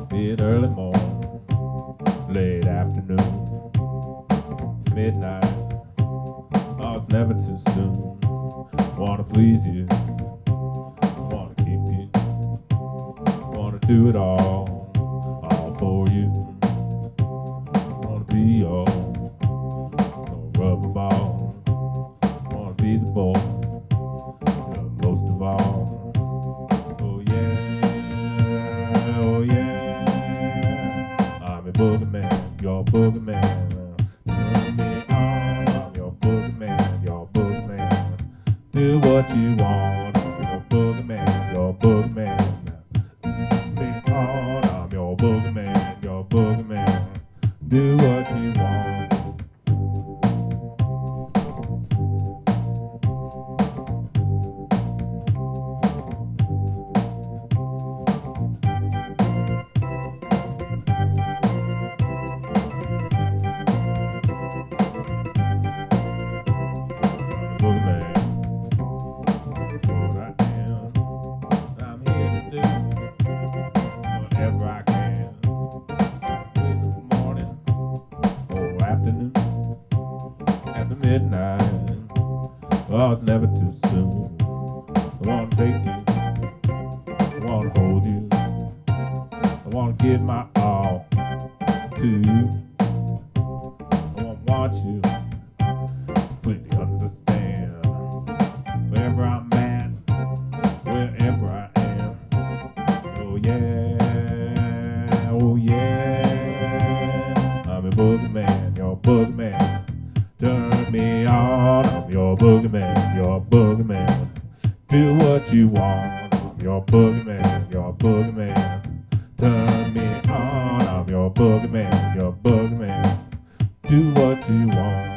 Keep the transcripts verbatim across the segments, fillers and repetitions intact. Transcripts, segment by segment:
Be it early morning, late afternoon, midnight. Oh, it's never too soon. Wanna please you, wanna keep you, wanna do it all, all for you. Wanna be your no rubber ball. Wanna be the boy, love most of all. Oh yeah, oh yeah. I'm your boogeyman, your boogeyman. Turn me on, I'm your boogeyman, your boogeyman. Do what you want, I'm your boogeyman, your boogeyman. Turn me on, I'm your boogeyman, your boogeyman. Do what you want. Boogeyman, that's what I am. I'm here to do whatever I can. In the morning or afternoon, after midnight. Oh, it's never too soon. I wanna take you, I wanna hold you, I wanna give my all to you. I wanna watch you completely understand wherever I'm at, wherever I am. Oh yeah, oh yeah. I'm your boogeyman, your boogeyman. Turn me on, I'm your boogeyman, your boogeyman. Do what you want, I'm your boogeyman, your boogeyman. Turn me on, I'm your boogeyman, your boogeyman. Do what you want.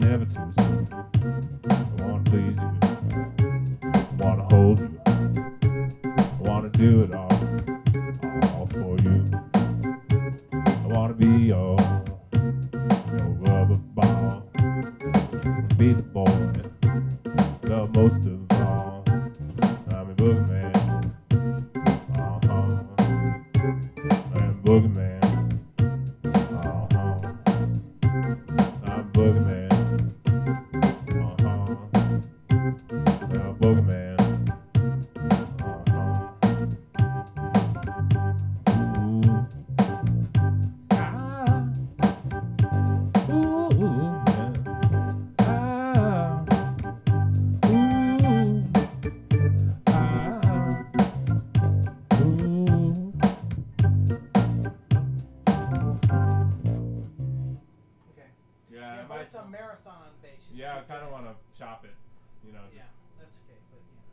never too soon. I wanna please you. I wanna hold you. I wanna do it all, all for you. I wanna be your, your rubber ball. Be the boy, love most of all. I'm a boogeyman. Uh-huh. I'm a boogeyman. Uh-huh. I'm a boogeyman. Uh-huh. I'm a boogeyman. Uh-huh. Ooh. Ah. Ooh. Yeah. Ah. Ooh. Ah. Ooh. Okay. Yeah, Yeah, I but might. it's a marathon basis. Yeah, I We kind of can- want to chop it. You know, Yeah, just that's okay. But yeah.